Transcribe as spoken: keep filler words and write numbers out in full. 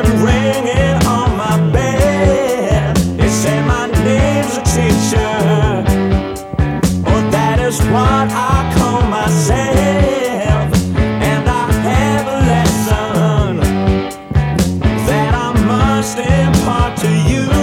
ringing on my bed. It said my name's a teacher. Oh, that is what I call myself. And I have a lesson that I must impart to you.